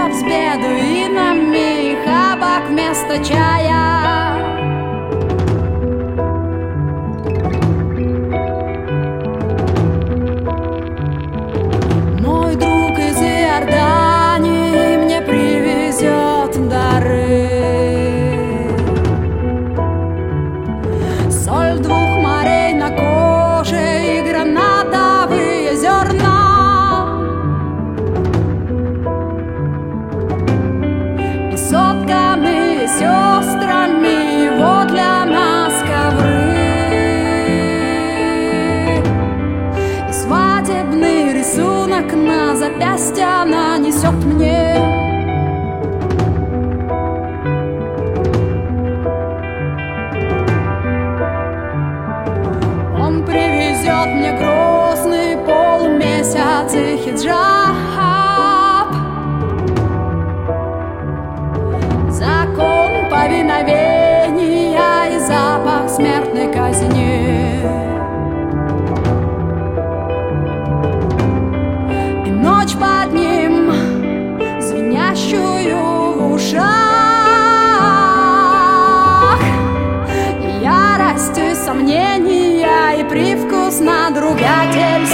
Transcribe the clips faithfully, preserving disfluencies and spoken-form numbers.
Остров с бедуинами и хабак вместо чая. Мой друг из Иордании мне привезет дары. Соль двух морей на коже и гранатовые зерна. И сотканные сестрами его для нас ковры. И свадебный рисунок на запястье она несет мне. Он привезет мне грозный полумесяц и хиджаб, закон повиновения и запах смертной казни. И ночь под ним, звенящую в ушах, и ярость и сомнения и привкус надругательств.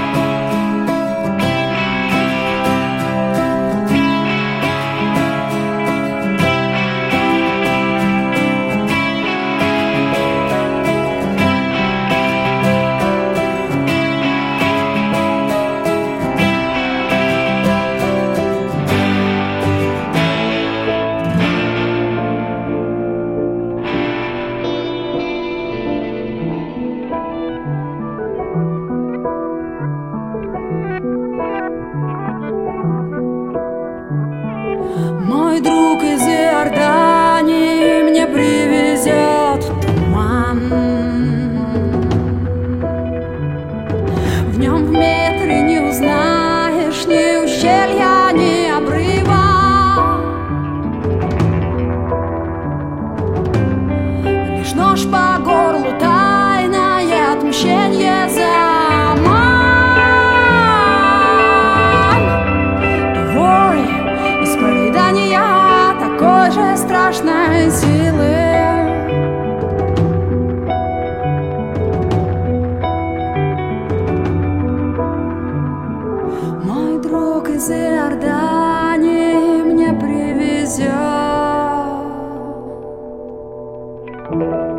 Мой друг из Иордании мне привезет туман. В нем в метре не узнаешь ни ущелья, ни обрыва. Лишь нож по горлу, тайное отмщение за обман. И вой исповедания такой же страшной силы. Мой друг из Иордании мне привезет.